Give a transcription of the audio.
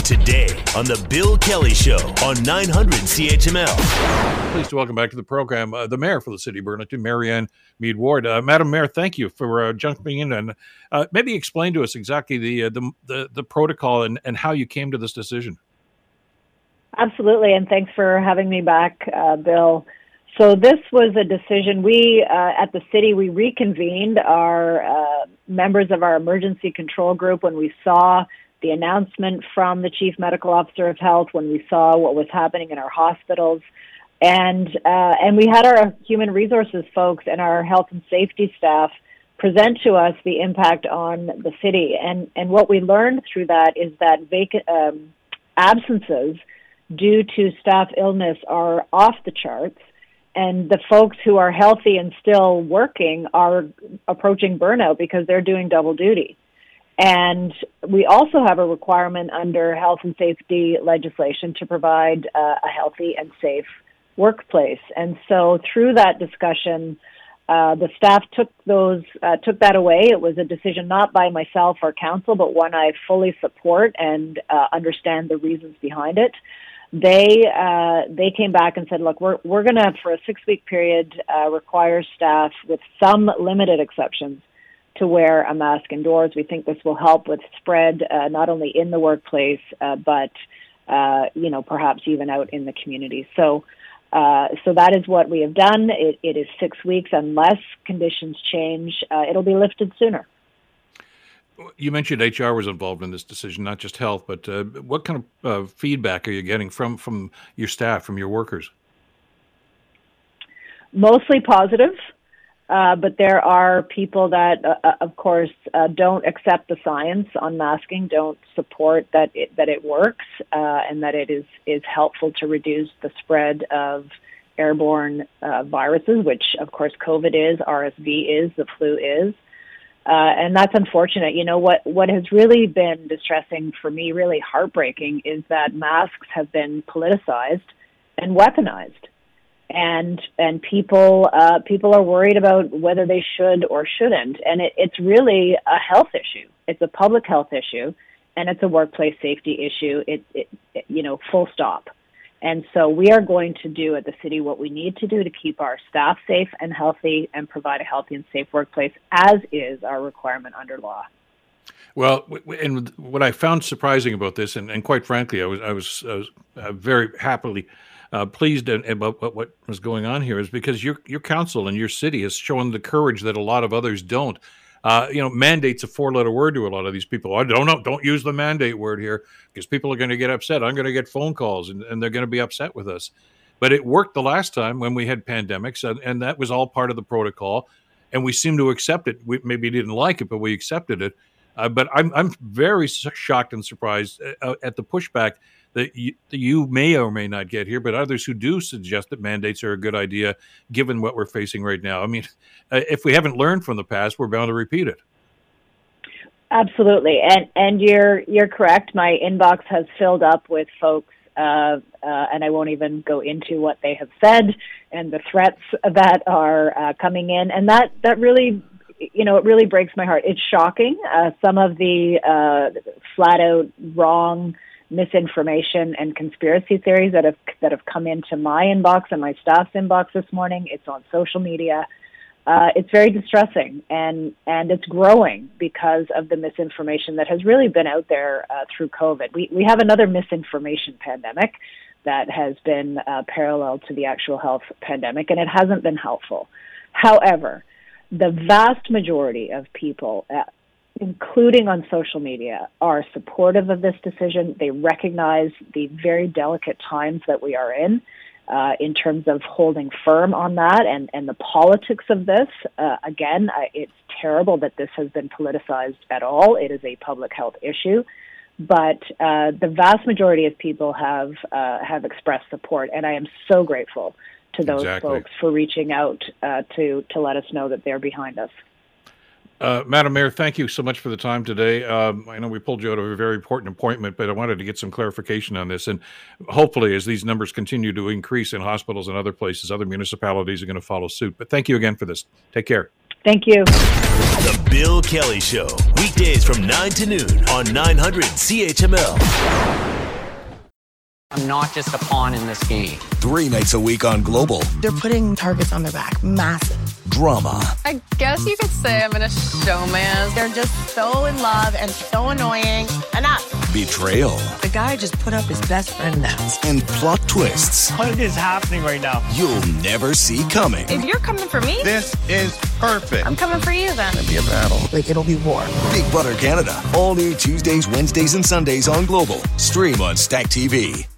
Today on The Bill Kelly Show on 900 CHML. Pleased to welcome back to the program the Mayor for the City of Burlington, Marianne Meed Ward. Madam Mayor, thank you for jumping in and maybe explain to us exactly the protocol and how you came to this decision. Absolutely, and thanks for having me back, Bill. So this was a decision we, at the city, we reconvened our members of our emergency control group when we saw the announcement from the Chief Medical Officer of Health, when we saw what was happening in our hospitals. And we had our human resources folks and our health and safety staff present to us the impact on the city. And what we learned through that is that absences due to staff illness are off the charts. And the folks who are healthy and still working are approaching burnout because they're doing double duty. And we also have a requirement under health and safety legislation to provide a healthy and safe workplace. And so through that discussion, the staff took that away. It was a decision not by myself or council, but one I fully support and understand the reasons behind it. They came back and said, look, we're going to, for a 6-week period, require staff with some limited exceptions to wear a mask indoors. We think this will help with spread, not only in the workplace, but, perhaps even out in the community. So that is what we have done. It is 6 weeks. Unless conditions change, it'll be lifted sooner. You mentioned HR was involved in this decision, not just health, but what kind of feedback are you getting from your staff, from your workers? Mostly positive. But there are people that, of course, don't accept the science on masking, don't support that it works, and that it is helpful to reduce the spread of airborne viruses, which, of course, COVID is, RSV is, the flu is. And that's unfortunate. You know, what has really been distressing for me, really heartbreaking, is that masks have been politicized and weaponized. And people are worried about whether they should or shouldn't. And it's really a health issue. It's a public health issue, and it's a workplace safety issue. It full stop. And so we are going to do at the city what we need to do to keep our staff safe and healthy and provide a healthy and safe workplace, as is our requirement under law. Well, and what I found surprising about this, and quite frankly, I was very happily pleased about what was going on here, is because your council and your city has shown the courage that a lot of others don't. Mandate's a 4-letter word to a lot of these people. I don't know. Don't use the mandate word here because people are going to get upset. I'm going to get phone calls and they're going to be upset with us. But it worked the last time when we had pandemics, and that was all part of the protocol. And we seem to accept it. We maybe didn't like it, but we accepted it. But I'm very shocked and surprised at the pushback that you may or may not get here, but others who do suggest that mandates are a good idea given what we're facing right now. I mean, if we haven't learned from the past, we're bound to repeat it. Absolutely, and you're correct. My inbox has filled up with folks, and I won't even go into what they have said and the threats that are coming in, and that really, it really breaks my heart. It's shocking. Some of the flat out wrong misinformation and conspiracy theories that have come into my inbox and my staff's inbox this morning. It's on social media. It's very distressing, and it's growing because of the misinformation that has really been out there through COVID. We have another misinformation pandemic that has been parallel to the actual health pandemic, and it hasn't been helpful. However, the vast majority of people, including on social media, are supportive of this decision. They recognize the very delicate times that we are in terms of holding firm on that and the politics of this. Again, it's terrible that this has been politicized at all. It is a public health issue. But the vast majority of people have expressed support, and I am so grateful to those folks for reaching out to let us know that they're behind us. Madam Mayor, thank you so much for the time today. I know we pulled you out of a very important appointment, but I wanted to get some clarification on this. And hopefully, as these numbers continue to increase in hospitals and other places, other municipalities are going to follow suit. But thank you again for this. Take care. Thank you. The Bill Kelly Show, weekdays from 9 to noon on 900 CHML. I'm not just a pawn in this game. 3 nights a week on Global. They're putting targets on their back. Massive. Drama. I guess you could say I'm in a showman. They're just so in love and so annoying. Enough. Betrayal. The guy just put up his best friend now. And plot twists What is happening right now? you'll never see coming. If you're coming for me, This is perfect. I'm coming for you then. It'll be a battle. Like, it'll be war. Big Brother Canada. All new Tuesdays, Wednesdays, and Sundays on Global. Stream on Stack TV.